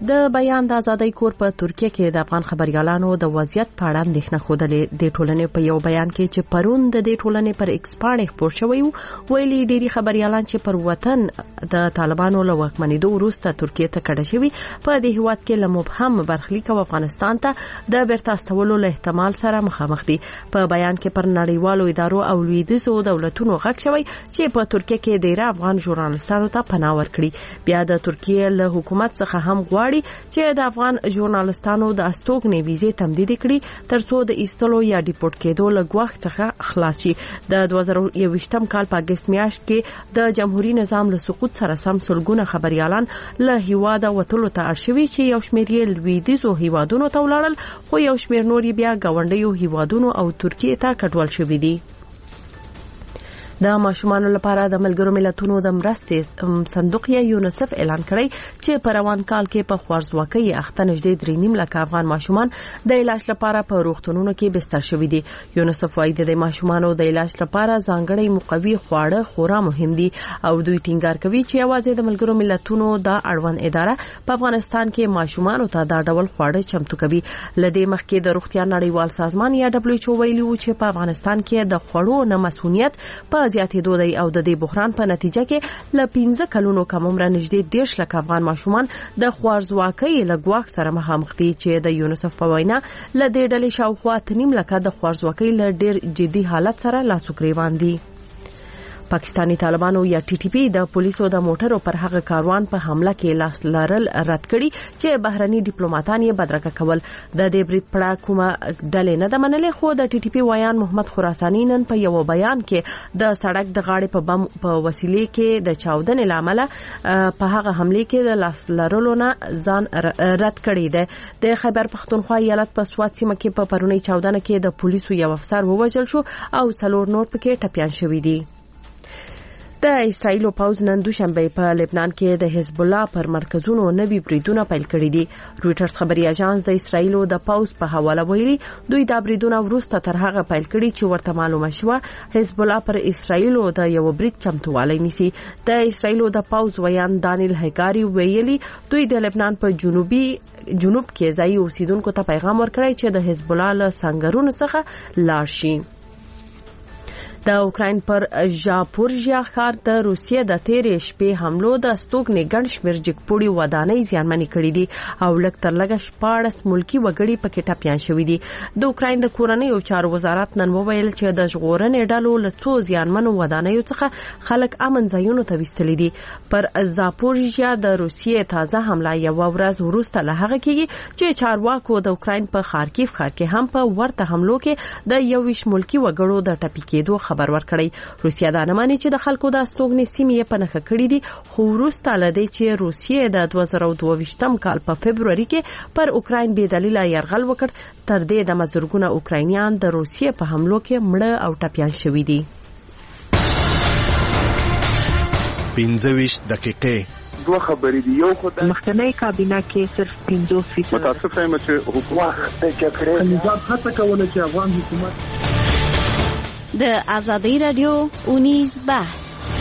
د بیان د ازادۍ کور په ترکیه کې د افغان خبريالانو د وضعیت په اړه اندېښنه خوده د ټولنې په یو بیان کې چې پرون د دې ټولنې پر ایکس باندې خبر شوی ویلي ډيري خبريالان چې پر وطن د طالبانو له واکمنېدو وروسته ترکیه ته کډه شوی په دې هیواد کې له مبهم برخلیک او افغانستان ته د بیرته استولو له احتمال سره مخامخ دي. په بیان کې پر نړیوالو ادارو او لویدیځو دولتونو غږ شوی چې په ترکیه کې ډیر افغان ژورنالستانو ته پناه ورکړي. بیا د ترکیه له حکومت څخه هم غواړي چې د افغان ژورنالستانو د استوګنې ویزې تمدید کړي ترڅو د ایستلو یا ډیپورت کېدو له ګواښ څخه خلاص شي. د 2021م کال په اگست میاشت کې د جمهوریت نظام له سقوط سره سم سلګونه خبريالان له هیواده وټولو ته اړشوي چې یو شمېر یې لویدیځو هیوادونو ته ولاړل خو یو شمېر نور بیا گاونډیو هیوادونو او ترکیه ته کډوال شوي دي. د ماشومانو لپاره د ملګرو ملتونو د مرستې صندوق یونیسف اعلان کړی چې په روان کال کې په خوارځواکۍ اخته نږدې 3.5 لک افغان ماشومان د علاج لپاره په روغتونونو کې بستر شوي دي. یونیسف وايي د ماشومانو د علاج لپاره ځانګړي مقوي خواړه خورا مهم دي او دوی ټینګار کوي چې یوازې د ملګرو ملتونو د اړوند اداره په افغانستان کې ماشومانو ته دا ډول خواړه چمتو کوي. لدې مخکې د روغتیا نړیوال سازمان یا WHO ویلي و چې په افغانستان کې د خوړو نه مسؤلیت په زیاتېدو دی او د دې بحران په نتیجه کې ل 15 کلونو کم عمر نږدې 10 لک افغان ماشومان د خوارځواکۍ له ګواښ سره مخامخ دي چې د یونیسف په وینا ل دې ډلې شاوخوا 3.5 لک د خوارځواکۍ له ډېر جدي حالت سره لاس وکړي دي. پاکستانی طالبانو یا TTP د پولیسو د موټرو پر هغه کاروان په حمله کې لاس لرل رد کړي چې بهرني ډیپلوماټان یې بدرګه کول. د دې برید پړه کومه ډلې نه د منلې خو د TTP ویان محمد خراسانی نن په یو بیان کې د سړک د غاړې په بم په وسیلې کې د چاودنې لامل په هغه حمله کې د لاس لرلو نه ځان رد کړي ده. د خیبر پختونخوا ایالت په سوات سیمه کې په پرونی چاودنه کې د پولیسو یو افسر ووژل شو او 4 نور پکې ټپيان شوي دي. د اسرایل پوز نن دوشنبه په لبنان کې د حزب الله پر مرکزونو نوي بریدونه پیل کړي دي. رويټرز خبري اژانس د اسرایل د پوز په حواله ویلي دوی د بریدونه وروسته تر هغه پیل کړي چې ورته معلومه شوه حزب الله پر اسرایل د یو برید چمتووالی نیسي. د اسرایل د پوز ویان دانیل هګاری ویلي دوی د لبنان په جنوب کې ځای اوسیدونکو ته پیغام ورکړی چې د حزب الله له سنگرونو څخه لاړ شي. د اوکراین پر ژاپورژیا ښار د روسیې د تیرې شپې حملو د استوګنې ګڼ شمېر جګپوړي ودانۍ زیانمنې کړې دي او لږ تر لږه 14 ملکی وګړي پکې ټپيان شوي دي. د اوکراین د کورنیو چارو وزارت نن وویل چې د ژغورنې ډلو له څو زیانمنو ودانیو څخه خلک امن ځایونو ته وستلي دي. پر ژاپورژیا د روسیې تازه حمله یو ورځ وروسته له هغه کېږي چې چارواکو د اوکراین په خارکیف ښار کې هم په ورته حملو کې د 21 ملکی وګړو د ټپي کېدو خبر ورکړی. روسیا دا نه ماني چې د خلکو د استوګنې سیمې په نخښه کړې دي خو وروسته لدی چې روسیې د 2022م کال په فبرवरी کې پر اوکراین بې دلیل یرغل وکړ تر دې د مزرګونه اوکراینیان د روسیې په حملو کې مړه او ټپيان شوي دي. 15 دقیقې دوه خبرې دي. یو خدای مخکنی کابینه کې صرف 50% متاسف یم چې حکومت د جګړې نظام هڅه کوله چې افغان حکومت د آزادۍ رادیو اونیز بحث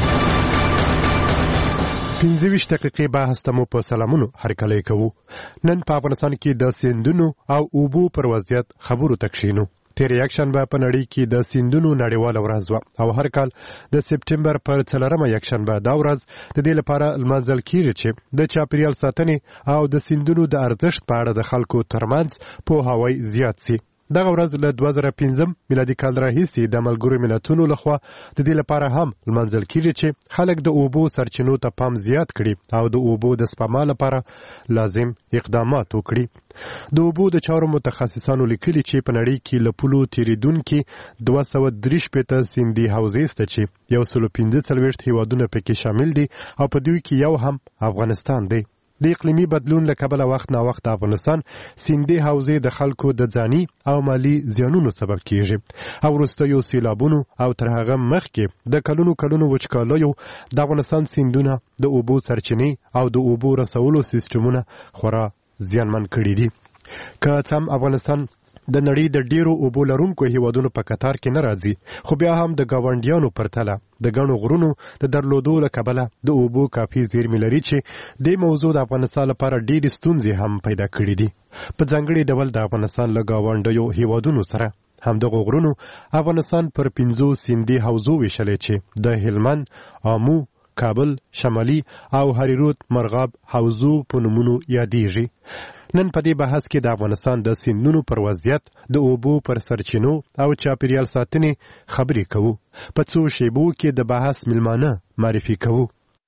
15 دقیقې بحث ته مو په سلامونو هرکلی کوو. نن په افغانستان کې د سیندونو او اوبو پر وضعیت خبرو تکشینو. تیر یکشنبه په نړۍ کې د سیندونو نړیواله ورځ وه او هر کال د سپټمبر پر 4مه یکشنبه دا ورځ د دې لپاره لمانځل کیږي چې د چاپیریال ساتنې او د سیندونو د ارزښت په اړه د خلکو ترمنځ پوهاوی زیات شي. دغه ورځ له 2015 میلادي کال راهیسې د ملګرو ملتونو لخوا د دې لپاره هم لمانځل کیږي چې خلک د اوبو سرچینو ته پام زیات کړي او د اوبو د سپما لپاره لازم اقدامات وکړي. د اوبو د چارو متخصصانو لیکلي چې په نړۍ کې له پولو تیریدونکي 243 سیندي حوزې شته چې 145 هیوادونه پکې شامل دي او په دوی کې یو هم افغانستان دی. د اقلیمي بدلون له کبله وخت نا وخت افغانستان سیندي حوزې د خلکو د ځاني او مالی زیانونو سبب کیږي او وروستیو سیلابونو او تر هغه مخکې د کلونو وچکالیو د افغانستان سیندونه د اوبو سرچینې او د اوبو رسولو سیستمونه خورا زیانمن کړي دي. که څم افغانستان د نړۍ د ډیرو اوبو لرونکو هیوادونو په قطار کې نه راځي، خو بیا هم د گاونډیانو پرتله د غنو غرونو د درلودو له کبله د اوبو کافي زیرمې لري چې د موضوع د افغانستان لپاره ډېرې ستونزې هم پیدا کړې دي. په ځانګړي ډول د افغانستان له گاونډیو هیوادونو سره همدغه غرونو افغانستان پر 5 سیندي حوزو ویشلې چې د هلمند، آمو، کابل، شمالي او هریرود مرغاب حوزو په نومونو یادېږي. نن په دې بحث کې د افغانستان د سیندونو پر وضعیت، د اوبو پر سرچینو او چاپیریال ساتنې خبرې کوو. په څو شیبو کې د بحث ملمانه معرفي کوو.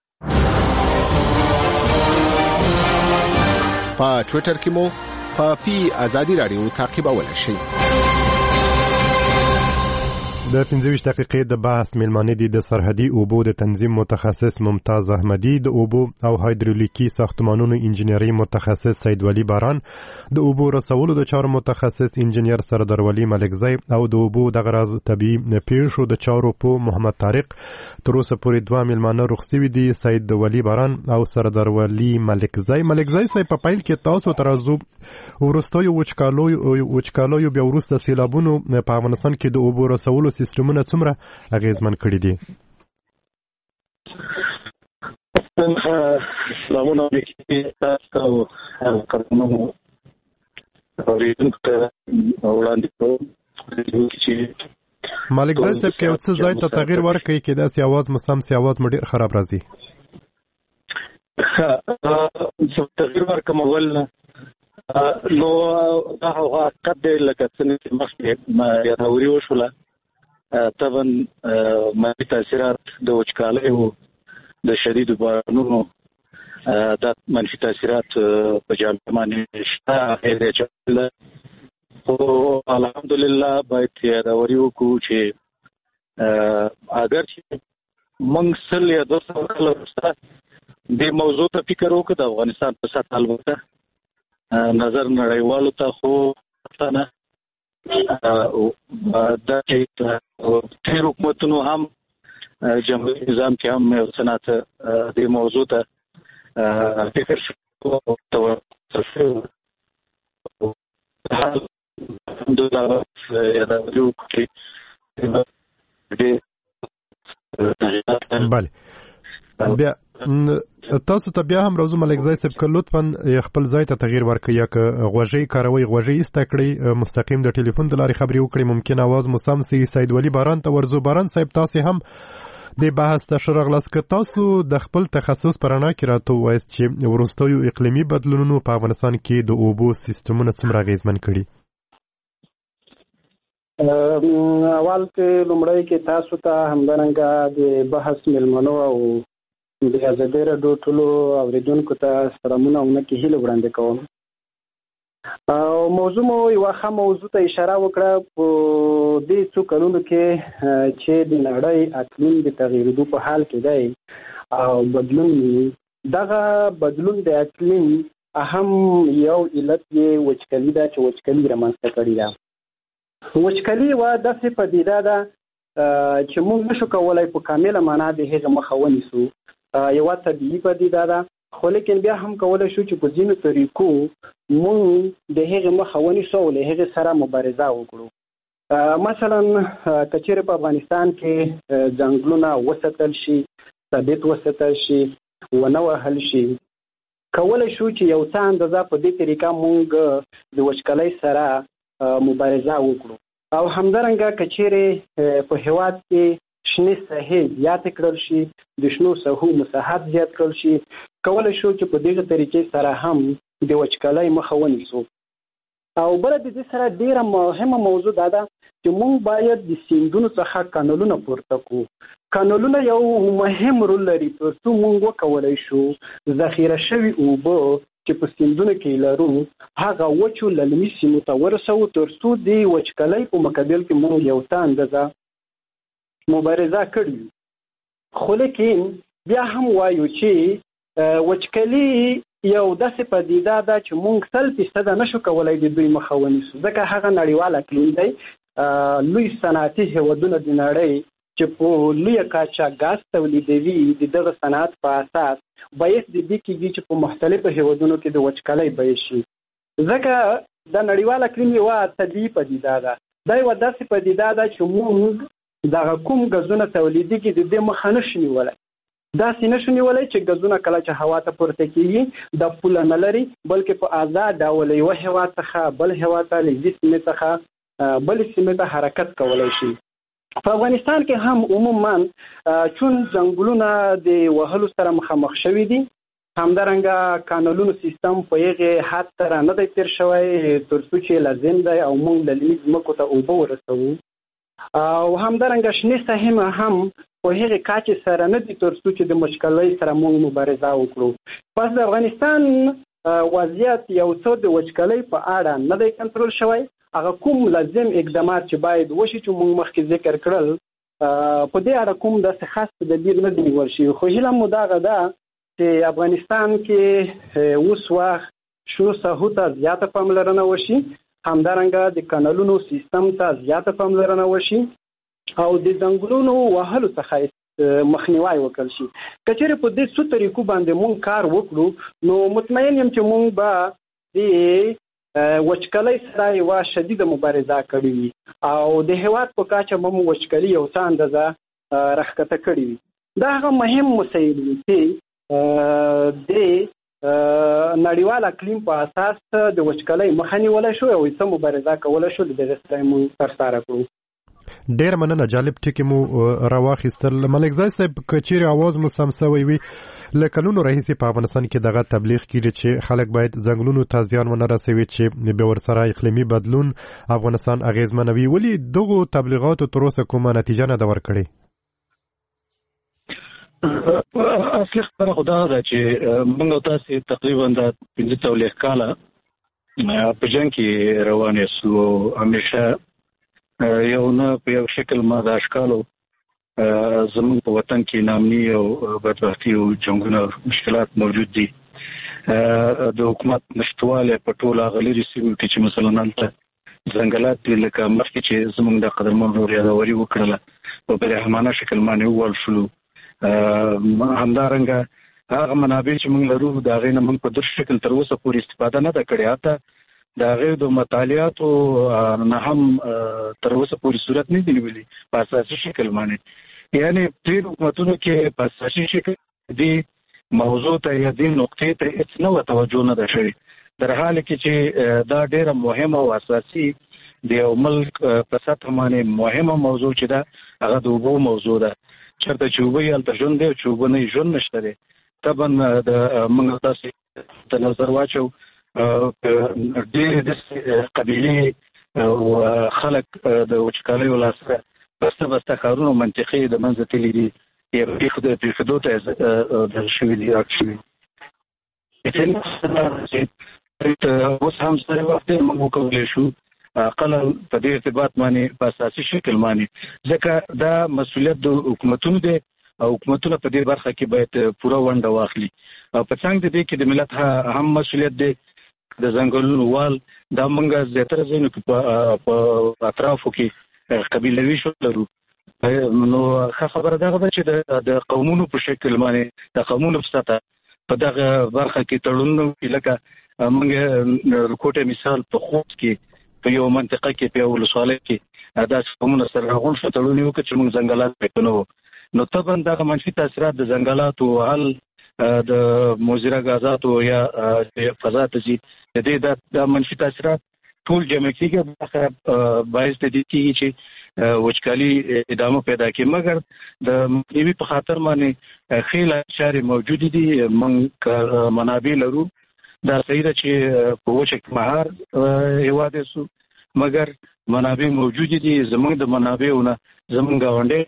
په ټویټر کې مو په ازادي رادیو تعقیبولی شئ. د 15 دقیقې د بحث ملمانه دي د سرحدي اوبو د تنظیم متخصص ممتاز احمدی، د اوبو او هایدرولیکي ساختمانونو انجنیری متخصص سید ولی باران، د اوبو رسولو د چارو متخصص انجنیر سردار ولی ملکزی او د اوبو د غراض طبيعي پیښو د چارو په محمد طارق. تر اوسه پورې دوه ملمانه رخصوي دي، سید ولی باران او سردار ولی ملکزی. ملکزی صاحب په پیل کې تاسو ترازو ورستیو وچکالو بیا وروسته سیلابونو په افغانستان کې د اوبو رسولو سیستمونه څومره اغیزمن کړي دي؟ سلامونه علیکم تاسو او قدمونو اوریدونکو ته وړاندې کوم چې مالک ځای صاحب کې څه ځای ته تغییر ورکړي کې داسې आवाज مسام سي आवाज مډیر خراب راځي. ها تغییر ورکوم ول نو دا هغه قد لکه څنګه مخکې ما یادوري وشوله طبعا منفي تاثیرات د وچکالۍ او د شدید بارانونو د منفي تاثیرات په جامعه باندې شته دی او الحمدلله باید یادوري وکړو چې اگر چې موږ سل یا 200 کال وروسته د موضوع ته فکر وکړو د افغانستان په سطح البته نظر نړیوالو ته خو نه دا چې تیر حکومتونو هم جمهوریت نظام کې هم یو څه د موضوع ته فکر شو الحمدلله یادوري وکړي. بله بیا تاسو ته بیا هم راځو ملک ځای صاحب که لطفا خپل ځای ته تغییر ورکړئ یا که غوږۍ کاروئ غوږۍ ایسته کړئ مستقیم د ټلیفون د لارې خبرې وکړئ ممکن اواز مو سم سي. سید ولی باران ته ورځو. باران صاحب تاسو هم د بحث ته ښه راغلاست. که تاسو د خپل تخصص په رڼا کې راته ووایاست چې وروستیو اقلیمي بدلونونو په افغانستان کې د اوبو سیستمونه څومره اغېزمن کړي؟ اول کې لومړی کې تاسو ته همدارنګه د بحث ملمنو او د ازادي راډیو ټولو اوریدونکو ته سلامونه او نکې هیله وړاندې کوم. او موضوع مو یوه ښه موضوع ته اشاره وکړه په دې څو کلونو کې چې د نړۍ اقلیم د تغییرېدو په حال کې دی او بدلون دغه بدلون د اقلیم اهم یو علت یې وچکالي ده چې وچکالي رامنځته کړې ده. وچکالي یوه داسې پدیده ده چې موږ نشو کولی په کامله معنا د هغې مخه ونیسو. یوه طبیعي پدیده ده خو لیکن بیا هم کولی شو چې په ځینو طریقو موږ د هغې مخه ونیسو او له هغې سره مبارزه وکړو. مثلا که چیرې په افغانستان کې ځنګلونه وساتل شي، ثابت وساتل شي، ونه وهل شي، کولی شو چې یو څه اندازه په دې طریقه موږ د وچکالۍ سره مبارزه وکړو. او همدارنګه که چیرې په هېواد کې شنې ساحې زیاتې کړل شي، د شنو ساحو مساحت زیات کړل شي، کولی شو چې په دغه طریقې سره هم د وچکالۍ مخه ونیسو. او بله د دې سره ډېره مهمه موضوع دا ده چې موږ باید د سیندونو څخه کانالونه پورته کړو. کانالونه یو مهم رول لري تر څو موږ وکولی شو ذخیره شوي اوبه چې په سیندونو کې لرو هغه وچو للمي سیمو ته ورسوو تر څو د وچکالۍ په مقابل کې موږ یو څه اندازه مبارزه کړي. خو لیکن بیا هم وایو چې وچکالي یو داسې پدیده ده چې موږ 100% نشو کولی د دوی مخه ونیسو ځکه هغه نړیوال اقلیم دی. لوی صنعتي هیوادونه د نړۍ چې په لویه کچه ګاز تولیدوي د دغه صنعت په اساس باید د دې کېږي چې په مختلفو هیوادونو کې د وچکالۍ بیه شي ځکه د نړیوال اقلیم یوه طبیعي پدیده ده. دا یوه داسې پدیده ده چې موږ دغه کوم ګازونه تولیدېږي د دې مخه نشو نیولی. داسې نشو نیولی چې ګازونه کله چې هوا ته پورته کېږي دا پوله نه لري، بلکې په آزاد ډول یوه هېواد څخه بل هېواد ته، له یوې سیمې څخه بلې سیمې ته حرکت کولی شي. په افغانستان کې هم عموما چون ځنګلونه د وهلو سره مخامخ شوي دي، همدارنګه کانالونو سیستم په هغې حد سره نه دی تېر شوی تر څو چې لازم دی او موږ للمي ځمکو ته اوبه ورسوو، او همدارنګه شنې ساحې هم په هغې کچې سره نه دي تر څو چې د وچکالۍ سره موږ مبارزه وکړو. پس د افغانستان وضعیت یو څه د وچکالۍ په اړه نه دی کنټرول شوی. هغه کوم لازم اقدامات چې باید وشي چې موږ مخکې ذکر کړل په دې اړه کوم داسې خاص تدابیر نه دي نیول شوي. خو هیله مو دغه ده چې افغانستان کې اوس وخت شنو ساحو ته زیاته پاملرنه وشي، همدارنګه د کانالونو سیستم ته زیاته پاملرنه وشي او د ځنګلونو وهلو څخه مخنیوی وکړل شي. که چېرې په دې څو طریقو باندې مونږ کار وکړو نو مطمئن یم چې مونږ به د وچکالۍ سره یوه شدیده مبارزه کړې وي او د هېواد په کچه به مو وچکالي یو څه اندازه راښکته کړې وي. دا هغه مهم مسایل دي چې د نړیوال اقلیم په اساس د وچکالۍ مخه نیولی شو او څه مبارزه کولی شو، د دغې سره مونږ ترسره کړو. ډیر مننه، جالب ټکی مو راواخیستل. ملک زای صاحب، که چیرې اواز مو سم سوی وي، له کلونو راهیسې په افغانستان کې دغه تبلیغ کیږي چې خلک باید ځنګلونو ته زیان ونه رسوي چې بیا ورسره اقلیمي بدلون افغانستان اغیزمنوي. ولې دغو تبلیغاتو تر اوسه کومه نتیجه نه ده ورکړې؟ اصلي خبره خو دا ده چې موږ او تاسې تقریبا د 15 کاله په جنګ کې روان یو، همیشه یو نه په یو شکل ما د اشکالو زموږ په وطن کې نامني او بدبختي او جنګونه مشکلات موجود دي. د حکومت نشتواله په ټوله غليري سیمو کې چې مثلا هلته ځنګلات دي، لکه مخکې چې زموږ د قدرمن ورور یادوري وکړله په برحمانه شکل باندې ووال شو. همدارنګه هغه منابع چې موږ لرو د هغې نه موږ په در شکل تر اوسه پورې استفاده نه ده کړې. حتی د هغې د مطالعاتو نه هم تر اوسه پورې صورت نه دي نیولي په اساسي شکل باندې. یعنې ډېر حکومتونو کې په اساسي شکل دې موضوع ته یا دې نقطې ته هېڅ نه توجه نه ده شوې، در حال کې چې دا ډېره مهمه او اساسي د یو ملک په سطح باندې مهمه موضوع چې ده هغه د اوبو موضوع ده. چېرته چې اوبه یې هلته ژوند دی، چې اوبه نه ژوند نشته دی. طبعا د موږ تاسې ته نظر واچو ډېرې داسې قبیلې او خلک د وچکالۍ ولاسره بسته بسته ښارونو منطقې د منځه تللي دي، یا پرېښودو ته دغه شوي دي، راټ شوي. اوس هم سره وخت موږ وکولی شو اقل په دې ارتباط باندې په اساسي شکل باندې، ځکه دا مسؤلیت د حکومتونو دی او حکومتونه په دې برخه کې باید پوره ونډه واخلي. او په څنګ د دې کې د ملت هم مسؤلیت دی. د ځنګلونو وال دا موږ زیاتره ځایونو کې په اطرافو کې قبیلوي شکل لرو. نو ښه خبره دغه ده چې د قومونو په شکل باندې د قومونو په سطحه په دغه برخه کې تړونونه وکړي. لکه موږ کوټه مثال په خوست کې په یو منطقه کې په یو ولسوالۍ کې داسې قومونه سره راغونډ شو، تړون یې وکړ چې موږ ځنګلات پرې نه وو. نو طبعا دغه منفي تاثیرات د ځنګلاتو حل د مضره غازاتو یا فضا ته ځي، د دې د منفي تاثیرات ټول جمع کېږي، باعث د دې کېږي چې وچکالي ادامه پیدا کړي. مګر د مخنیوي په خاطر باندې ښې لارې موجودې دي. موږ منابع لرو، دا صحیح ده چې په وچه کې مهار هېواد یې، مګر منابع موجودې دي. زموږ د منابعو نه زموږ ګاونډی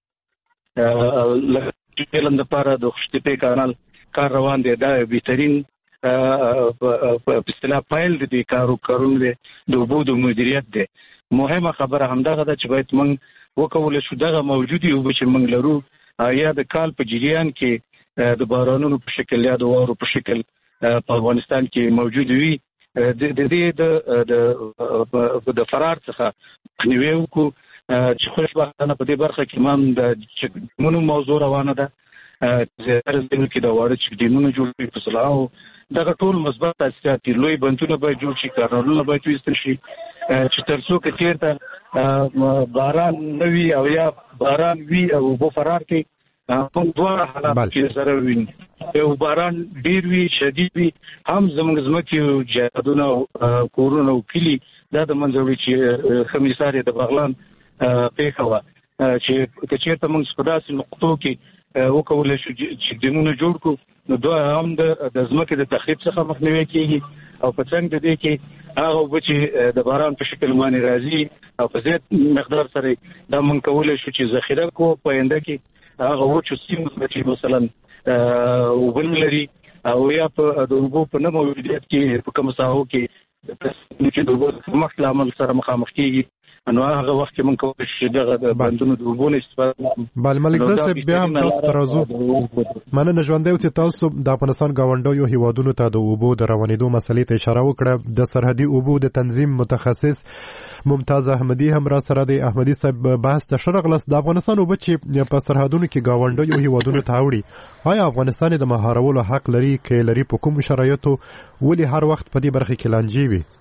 علم دپاره د خوشتپې کانال کار روان دی. دا بهترین په اصطلاح پایل د دې کارونو دی، د اوبو د مدیریت دی. مهمه خبره همدغه ده چې باید موږ وکولی شو دغه موجودې اوبه چې موږ لرو یا د کال په جریان کې د بارانونو په شکل یا د واورو په شکل په افغانستان کې موجود وي، د دې د فرار څخه مخنیوی وکړو. چې خوشبختانه په دې برخه کې هم د چکمونو موضوع روانه ده. زیاتره ځینو کې د واړه چک ډیمونو جوړ کړي په سلاو دغه ټول مثبت تاثیرات دي. لوی بندونه باید جوړ شي، کانالونه باید ویستل شي چې تر څو که چېرته باران نه وي او یا باران وي او اوبه فرار کوي موږ دواړه حالات کې ضرر وینو. یو باران ډېر وي، شدید وي، هم زموږ ځمکې جایدادونه کورونه او کلي دا د منځه وړي چې ښه مثال یې د بغلان پېښه وه چې که چېرته موږ په داسې نقطو کې وکولی شو چې ډیمونه جوړ کړو نو دوه هم د ځمکې د تخریب څخه مخنیوی کېږي او په څنګ د دې کې هغه اوبه چې د باران په شکل باندې راځي او په زیات مقدار سره دا موږ کولی شو چې ذخیره کړو په آینده کې هغه وچو سیمو چې مثلا اوبه نه لري او یا په د اوبو په نه موجودیت کې په کومو ساحو کې د اوبو د کمښت له امله سره مخامخ کېږي نو هغه وخت کې موږ کولی شو دغه د بندونو د اوبو نه استفاده وکړو. بل ملک صاحب بیا هم تاسو ته راځو. مننه ژوندی اوسئ. تاسو د افغانستان ګاونډیو هیوادونو ته د اوبو د روانېدو مسلې ته اشاره وکړه. د سرحدي اوبو د تنظیم متخصص ممتاز احمدي هم را سره د احمدي صاحب بحث ته شرغلس. د افغانستان اوبه چې په سرحدونو کې ګاونډیو هیوادونو ته اوړي آیا افغانستان د مهارولو حق لري که لري په کوم شرایطو ولې هر وخت په دې برخه کې لانجې وي؟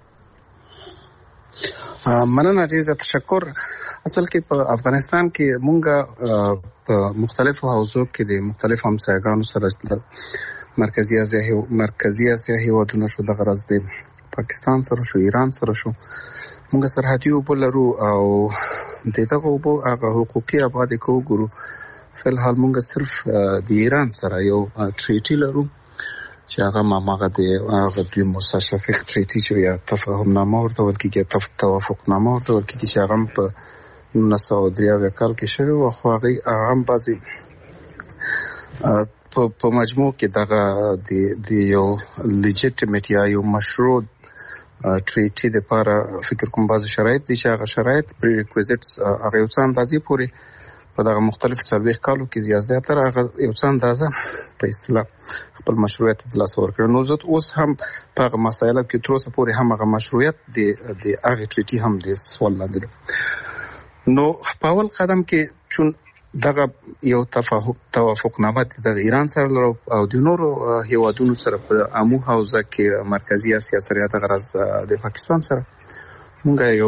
مننه ډیر زیات تشکر. اصل کې په افغانستان کې مونږ په مختلفو حوزو کې د مختلفو همسایګانو سره مرکزی اسیا هیوادونو شو، د غرض د پاکستان سره شو، ایران سره شو، مونږ سرحدي اوبه لرو او دغه اوبه هغه حقوقي آبادی کو ګورو. فلحال مونږ صرف د ایران سره یو ټریټي لرو چې هغه ماغه د دوی مستشفق ټریټي چې یا تفاهم نامه ورته ویل کېږي، توافق نامه ورته ویل کېږي چې هغه په 1993 کال کې شوی و. خو هغه هم بعضې په مجموع کې دغه د یو لیجیټیمیټ یا یو مشروع ټریټي دپاره فکر کوم بعضې شرایط دي چې هغه شرایط پری ریکویزټس هغه یو څه اندازې پورې په دغه مختلف 40 کالو کې یا زیاتره هغه یو څه اندازه په اصطلاح خپل مشروعیت ترلاسه ورکړ. نو زه اوس هم په هغه مسایلو کې تر اوسه پورې هم هغه مشروعیت د هغه ټریټي هم د سوال لاندې دی. نو په اول قدم کې چون دغه یو توافق نامه د ایران سره لرو او د نورو هیوادونو سره په عموم حوزه کې مرکزی اسیا سره د غرض د پاکستان سره مونږ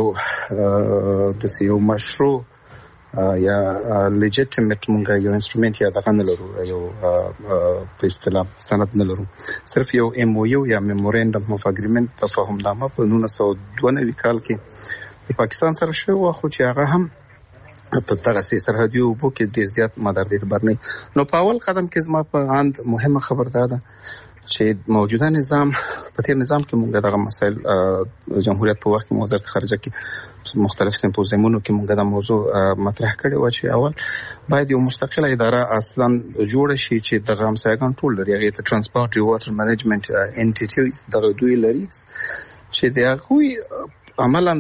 یو مشروع یا لیجیټیمیټ مونږ یو انسټرومنت یا دغه نه لرو، یو په اصطلاح سند نه لرو. صرف یو ایم او یو یا میمورندم اف اګریمنت تفاهم نامه په 1992 کال کې د پاکستان سره شوی و، خو چې هغه هم په دغه سرحدي اوبو کې ډېر زیات مدار دې اعتبار نه. نو په اول قدم کې زما په اند مهمه خبر ده چې موجوده نظام په تیر نظام کې موږ دغه مسائل جمهوریت په وخت کې وزارت خارجه کې مختلف سمپوزیمونو کې موږ دا موضوع مطرح کړی و چې اول باید یو مستقله اداره اصلا جوړ شي چې دغه همسایګان ټول لري، هغه ته ترانسپورت واټر منیجمنت انټیټي دغه دوی لري چې د هغه عملا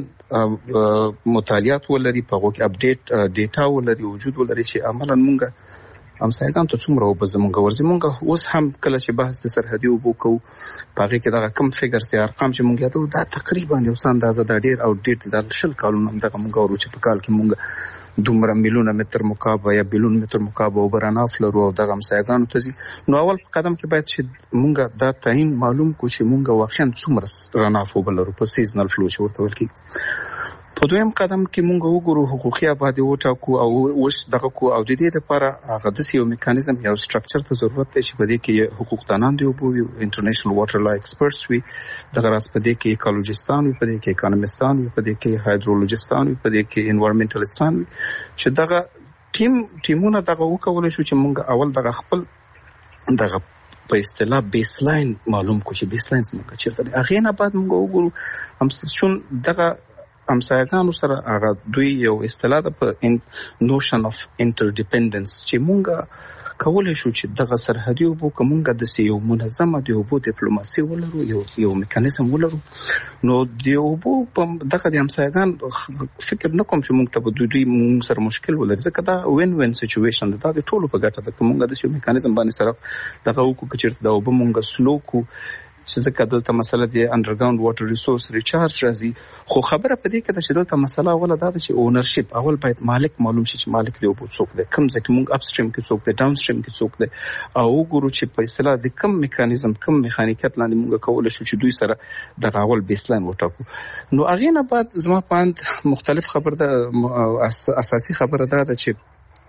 مطالعات ولري، په هغه کې اپډیټ ډیټا ولري، وجود ولري چې عملا موږ همسایګان ته څومره اوبه زموږ ورځي. موږ اوس هم کله چې بحث د سرحدي اوبو کوو په هغې کې دغه کم فګر سي ارقام چې موږ یادو دا تقریبا یو څه اندازه دا ډېر او ډېر د 10 کالونو همدغه موږ ورو چې په کال کې موږ دومره میلیونه متر مکعب یا بیلیون متر مکعب اوبه راناف لرو او دغه همسایګانو ته ځي. نو اول قدم کې باید چې موږ دا تعین معلوم کړو چې موږ واقعا څومره راناف اوبه لرو په سیزنل فلو چې ورته ویل کېږي. په دویم قدم کې موږ وګورو حقوقي آبادي وټاکو او اوس دغه کو او د دې لپاره هغه د یو میکانیزم یا سټرکچر ته ضرورت دی چې په دې کې حقوق دانان دی او انټرنیشنل واټر لا ایکسپرټس وي، دغه راس په دې کې ایکولوژیستان وي، په دې کې اکونومیستان وي، په دې کې هایدرولوژیستان وي، په دې کې انوایرنمنټالیستان وي چې دغه ټیمونه دغه وکولای شو چې موږ اول دغه خپل دغه په اصطلاح بیس لاین معلوم کو چې بیس لاین څنګه چیرته هغه نه بعد موږ وګورو هم چون دغه همسایګانو سره هغه دوی یو اصطلاح ده په نوشن اف انټرډیپندنس چې مونږ کولای شو چې دغه سرحدي اوبو کومګه د یو منظمه د اوبو ډیپلوماسي ولرو، یو میکانیزم ولرو. نو د اوبو په دغه د همسایګان فکر نه کوم چې مونږ ته دوی مونږ سره مشکل ولري، ځکه دا وین وین سچويشن ده، دا د ټولو په ګټه ده. کومګه د یو میکانیزم باندې سره دغه وکړو چې د اوبو مونږ سلو کو چې ځکه دلته مسله د انډرګراوند واټر ریسورس ریچارج راځي. خو خبره په دې کې ده چې دلته مسله اوله دا ده چې اونرشپ اول باید مالک معلوم شي چې مالک دی او څوک دی، کوم ځکه موږ اپ سټریم کې څوک دی، ډاون سټریم کې څوک دی، او وګورو چې په اصطلاح د کوم میکانیزم کوم میخانیکت لاندې موږ کولای شو چې دوی سره د اول بیسلاین وټاکو. نو هغه نه بعد زما پاند مختلف خبر ده، اساسي خبره ده چې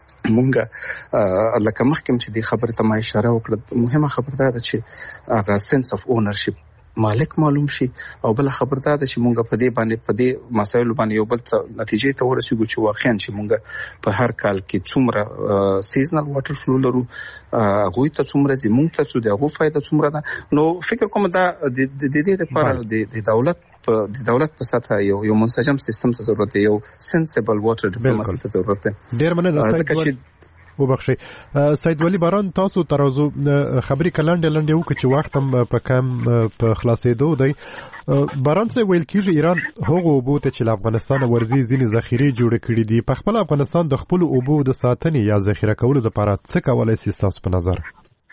مونږه لکه مخکې چې د خبرې ته ما اشاره وکړه، مهمه خبره ده چې هغه سنس اف اونرشپ مالک معلوم شي، او بل خبره ده چې مونږ په دې مسایلو باندې یو بل نتیجې ته ورسېږو چې واقعا چې مونږ په هر کال کې څومره سیزنل واټر فلو لرو، هغوی ته څومره زی مونږ ته څو د هغو فایده څومره ده. نو فکر کوم دا د دې لپاره د دولت په سطح یو منسجم سیستم ته ضرورت دی، یو سنسیبل واټر ډیپلوماسي ته ضرورت دی. ډیر مننه وبخښئ سید ولی باران، تاسو ترازو خبرې کلنډ یو چې وخت هم په کم په خلاصېدو دی. باران څه ویل کېږي ایران هغو اوبو ته چې له افغانستان ورځي ځینې ذخیرې جوړې کړي دي، په خپل افغانستان د خپلو اوبو د ساتنې یا ذخیره کولو لپاره څه کولی شي ستاسو په نظر؟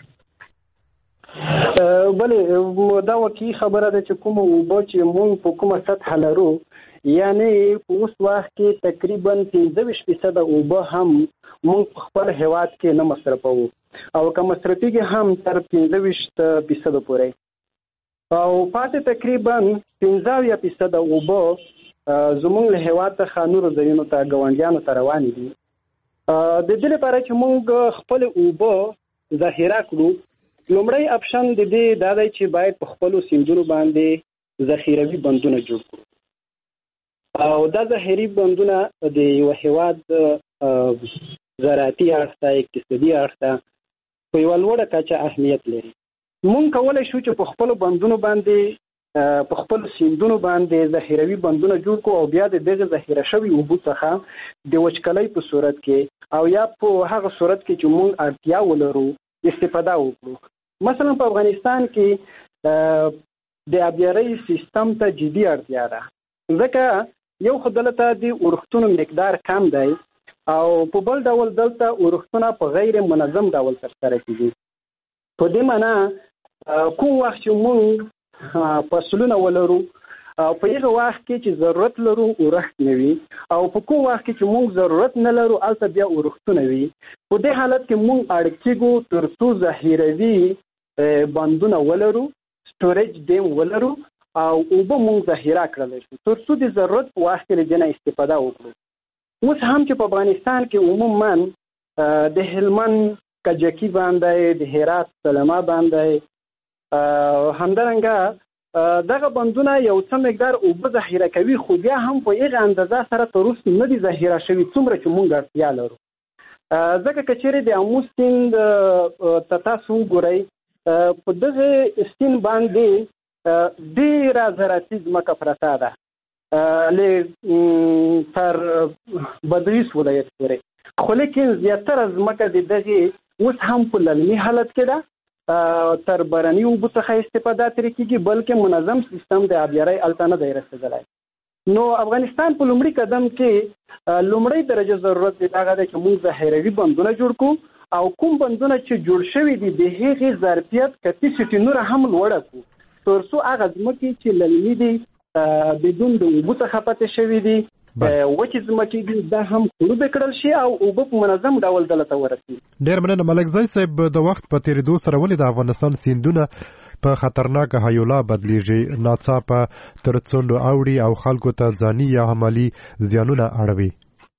بلې دا واقعي خبره ده چې کومه اوبه چې موږ په کومه سطح لرو، یعنی په اوس وخت کې تقریبا 25% اوبه هم موږ په خپل هیواد کې نه مصرفوو، او که مصرفېږي هم تر 15% پورې، او پاتې تقریبا 15% اوبه زموږ له هیواد څخه نورو ځایونو ته ګاونډیانو ته روانې دي. د دې لپاره چې موږ خپل اوبه ذخیره کړو، لومړی اپشن د دې دا دی چې باید په خپلو سیندونو باندې ذخیروي بندونه جوړ کړو، او دا ذخیروي بندونه د یو هیواد زراعتي اړخ ته، اقتصادي اړخ ته په یوه لوړه کچه اهمیت لري. موږ کولی شو چې په خپلو بندونو باندې په خپلو سیندونو باندې ذخیروي بندونه جوړ کړو، او بیا د دغه ذخیره شوي اوبو څخه د وچکلۍ په صورت کې او یا په هغه صورت کې چې موږ اړتیا ولرو استفاده وکړو. مثلا په افغانستان کې د آبیارۍ سیستم ته جدي اړتیا ده، ځکه یو خو دلته د اورښتونو مقدار کم دی، او په بل ډول دلته اورښتونه په غیر منظم ډول ترسره کیږي. په دې معنا کوم وخت چې موږ فصلونه ولرو، په هغه وخت کې چې ضرورت لرو اورښت نه وي، او په کوم وخت کې چې موږ ضرورت نه لرو هلته بیا اورښتونه وي. په دې حالت کې موږ اړ کېږو تر څو ذخیروي بندونه ولرو، سټوریج ډیم ولرو، او اوبه موږ ذخیره کړلی شو تر څو د ضرورت په وخت کې له دې نه استفاده وکړو. اوس هم چې په افغانستان کې عموما د هلمند کجکي باندې، د هرات سلما باندې همدارنګه دغه بندونه یو څه مقدار اوبه ذخیره کوي، خو بیا هم په هغه اندازه سره تر اوسه نه دي ذخیره شوي څومره چې موږ اړتیا لرو. ځکه که چیرې د آمو سیند ته تاسو وګورئ، په دغه سیند باندې ډېره زراعتي ځمکه پرته ده تر بادغیس ولایت پورې، خو لیکن زیاتره ځمکه د دغې اوس هم په للمي حالت کې ده، تر باراني اوبو څخه استفاده ترې کېږي، بلکې منظم سیستم د آبیارۍ هلته نه دی رسېدلی. نو افغانستان په لومړي قدم کې لومړی درجه ضرورت دی هغه دی چې موږ ذخیروي بندونه جوړ کړو، او کوم بندونه چې جوړ شوي دي د هغې ظرفیت کپیسټي نوره هم لوړه کړو، تر څو هغه ځمکې چې للمي دي بدون د اوبو څخه پاتې شوي دي، وچې ځمکې دي، دا هم خړوبې کړل شي او اوبه په منظم ډول دلته ورسي. ډېر مننه ملکزی صاحب. د وخت په تېرېدو سره ولې د افغانستان سیندونه په خطرناکه هیولا بدلیږي، ناڅاپه تر څنډو اوړي او خلکو ته ځاني یا عملي زیانونه اړوي؟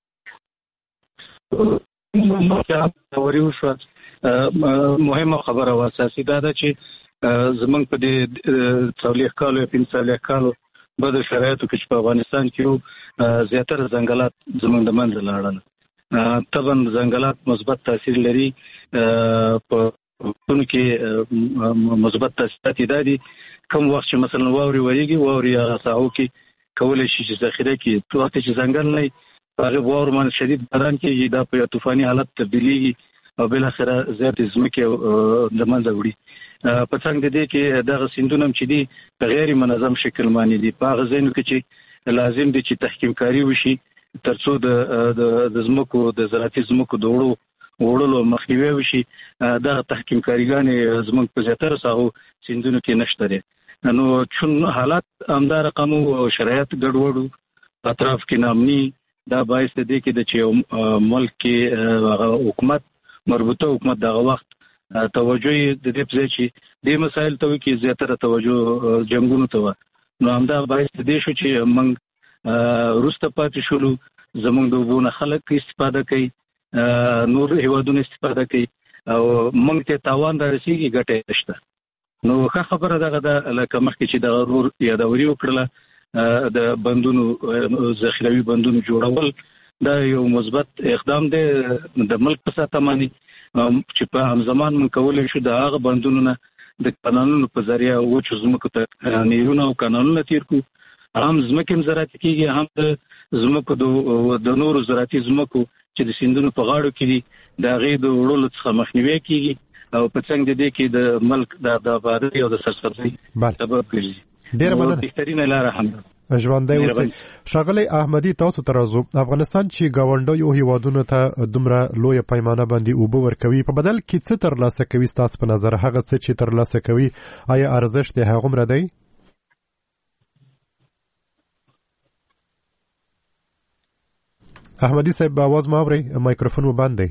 مهمه خبره او اساسي دا ده چې زمونږ په دې 40 کالو یا 45 کالو بعد شرایطو کې چې په افغانستان کې زیاتره ځنګلات زمونږ د منځه لاړل. طبعا ځنګلات مثبت تاثیر لري، په ټولو کې مثبت تاثیرات دا دي. کوم وخت چې مثلا واوري وریږي، واوري هغه ساحو کې کولی شي چې ذخیره کړي، په وخت چې ځنګل نه وي هغه واور باندې شدید باران کېږي، دا په طوفاني حالت تبدیلیږي او بالاخره زیاتې ځمکې له منځه وړي. په څنګ د دې کې دغه سیندونه چې دي په غیر منظم شکل باندې دي، په هغه ځایونو کې چې لازم دي چې تحکیم کاری وشي تر څو د ځمکو د زراعتي ځمکو د وړو وړلو مخنیوي وشي دا تحکیم کاریګان زموږ په زیاتره ساحو سیندونو کې نشته دي. نو چون حالات همدا رقم او شرایط ګډوډ اطراف کې نامني دا باعث دی کې د چې ملک کې حکومت مربوطه حکومت دغه وخت توجه د دې په چې د مسایل ته کې زیاتره توجه جنگونو ته نو همدا باعث دی چې موږ روسته پاتې شولو. زموږ د وګونه خلک استفاده کوي نور هیوادونه استفاده کوي او موږ ته تاوان رسیږي ګټه نشته. نو ښه خبره دغه د لکه مخکې چې د غرور یادوري وکړله د بندونو ذخیروي بندونو جوړول دا یو مثبت اقدام دی د ملک په ساتماني چې په هم زمان من کولای شو د هغه بندونو نه د قانونونو په ذریعہ وچو زمکو ته نیرونه او قانونونه تیر کو. هم زمکم زراعتي کیږي هم د زمکو د نورو زراعتي زمکو چې د سیندونو په غاړو کې دي د هغې د وړلو څخه مخنیوی کیږي او په څنګه د دې کې د ملک د آبادۍ او د سرسبزۍ سبب ګرځي. ډېر مننه. بهترینه لاره هم ژوندی اوسئ. ښاغلی احمدي تاسو ته راځو. افغانستان چې ګاونډیو هیوادونو ته دومره لویه پیمانه باندې اوبه ورکوي په بدل کې څه ترلاسه کوي ستاسو په نظر؟ هغه څه چې ترلاسه کوي آیا ارزښت یې هغومره دی؟ احمدي صاحب आवाज ما اورئ؟ مایکروفون مو بند دی.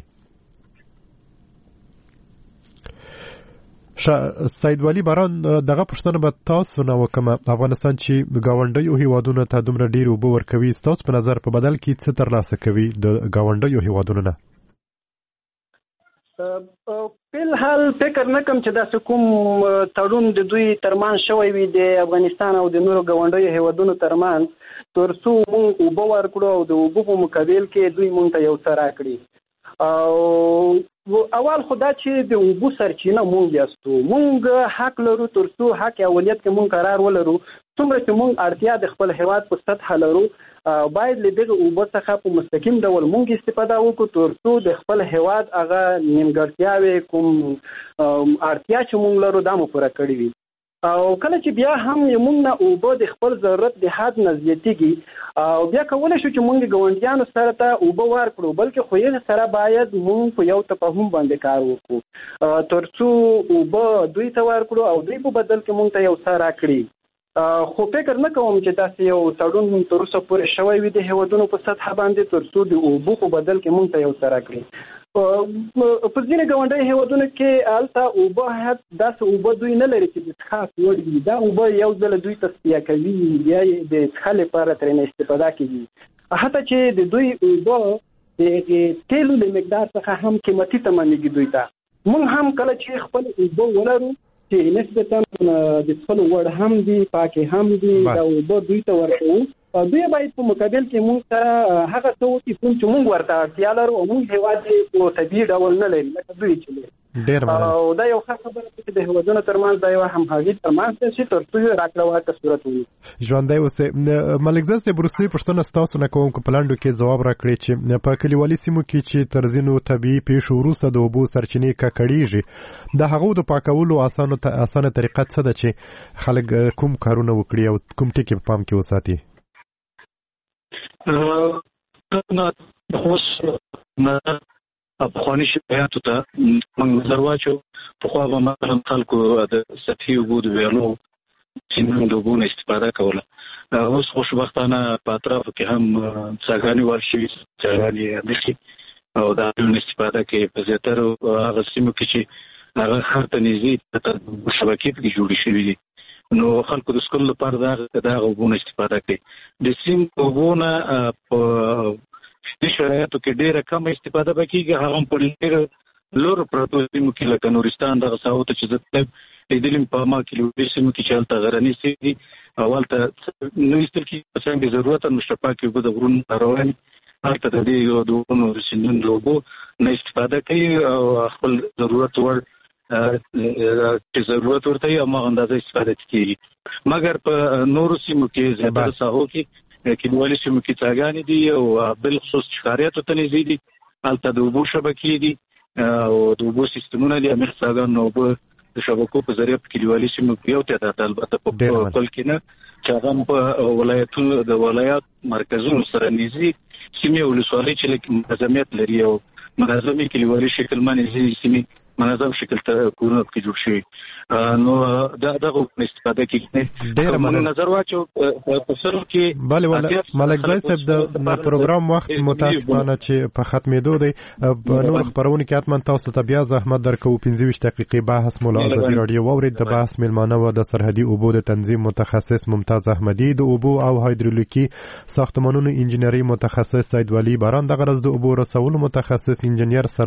سید ولی باران دغه پوښتنه به تاسو نه وکم. افغانستان چې ګاونډیو هیوادونو ته دومره ډیر اوبه ورکوي ستاسو په نظر په بدل کې څه ترلاسه کوي د ګاونډیو هیوادونو نه؟ په الحال فکر نه کوم چې دا کوم تړون د دوی ترمان شوی وي د افغانستان او د نورو ګاونډیو هیوادونو ترمان ترڅو موږ اوبه ورکړو او د اوبو په مقابل کې دوی موږ ته یو څه راکړي. اول خدا چې د اوبو سرچینه مونږ یاستو مونږ حق لرو ترڅو حق اولیت کې مونږ قرار ولرو څومره چې مونږ اړتیا د خپل هیواد په سطح لرو باید له دغه اوبو څخه په مستقیم ډول مونږ استفاده وکړو ترڅو د خپل هیواد هغه نیمګړتیاوې کوم اړتیا چې مونږ لرو دا مو پوره کړې وي. او کله چې بیا هم موږ نه اوبه د خپل ضرورت د حد نه زیاتېږي او بیا کولی شو چې موږ ګاونډیانو سره ته اوبه ورکړو بلکې خو یې سره باید موږ په یو تفاهم باندې کار وکړو ترڅو اوبه دوی ته ورکړو او دوی په بدل کې موږ ته یو څه راکړي. خو فکر نه کوم چې داسې یو تړون تر اوسه پورې شوی وي د هیوادونو په سطح باندې ترڅو د اوبو په بدل کې موږ ته یو څه راکړي. په ځینې ګاونډیو هیوادونو کې هلته اوبه داسې اوبه دوی نه لري چې د څښاک وړ وي. دا اوبه یو ځله دوی تصفیه کوي بیا یې د څښا لپاره ترېنه استفاده کوي. حتی چې د دوی اوبه د تیلو له مقدار څخه هم قیمتي تمامېږي دوی ته. موږ هم کله چې خپل اوبه ولرو چې نسبتا د څښلو وړ هم دي پاکې هم دي دا اوبه دوی ته ورکوو دوی باید په مقابل کې موږ سره هغه څه وکړي کوم چې موږ ورته اړتیا لرو او موږ هیواد یې په طبیعي ډول نه لري لکه دوی چې لري. او دا یو ښه خبره ده چې د هیوادونو ترمنځ دا یوه همغږي ترمنځ ده چې ترڅو یې راکړه ورکړه صورت ونیسي. ژوندی اوسئ. ملکزاد صاحب وروستۍ پوښتنه ستاسو نه کوم که په لنډو کې ځواب راکړئ چې په کلیوالي سیمو کې چې تر ځینو طبیعي پیښو وروسته د اوبو سرچینې ککړېږي د هغو د پاکولو اسانه طریقه څه ده چې خلک کوم کارونه وکړي او کوم ټکي په پام کې وساتي؟ افغاني شرایطو ته موږ نظر واچو. پخوا به مثلا خلکو د سطحي اوبو د ویالو سیندونو د اوبو نه استفاده کوله. اوس خوشبختانه په اطرافو کې هم څاګانې وال شوي څاګانې نه شي او د هغو استفاده کوي. په زیاترو هغه سیمو کې چې هغه ښار ته نږدې شبکې پکې جوړې شوي دي نو خلکو د څښلو لپاره د هغه اوبو نه استفاده کوي. د سیند اوبو نه په دې شرایطو کې ډېره کمه استفاده به کېږي. هغه هم په ډېر لوړو پرتو سیمو کې لکه نورستان دغه ساحو ته چې زه لیدلي په ما کې لوړې سیمو کې چې هلته غرني سیمې دي او هلته نه ایستل کېږي په څنګه ضرورت مشترکه اوبه د غرونو رواني هلته د دې د اوبو د سیندونو د اوبو نه استفاده کوي او خپل ضرورت وړ چې ضرورت ورته یې هماغه اندازه استفاده کېږي. مګر په نورو سیمو کې زیاتره ساحو کې کلیوالي سیمو کې څاګانې دي او بالخصوص ښکاریاتو ته نږدې دي هلته د اوبو شبکې دي او د اوبو سیستمونه دي. عمیق څاګانو اوبه د شبکو په ذریعه په کلیوالي سیمو کې یو تعداد البته په کل کې نه چې هغه هم په ولایتونو د ولایت مرکزونو سره نږدې سیمې ولسوالۍ چې لږ منظمیت لري او منظمي کلیوالي شکل باندې سیمې منظم شکل ته کورونه کې جوړ شي نو دغه استفاده کې ډېر مننه نظر واچو په سره کې bale ولا ملک زای صاحب د پروګرام وخت متاسفانه چې په ختمېدو دی نور خبرونه کې اتمن تاسو ته بیا زحمت درکو 15 دقیقې بحث مولا ازادي رادیو وورید د بحث ملمانه و د سرحدي اوبو د تنظیم متخصص ممتاز احمدي د اوبو او هایدرولوژي ساختمانونو انجنیري متخصص سید ولی باران د غرض د اوبو رسولو متخصص انجنیر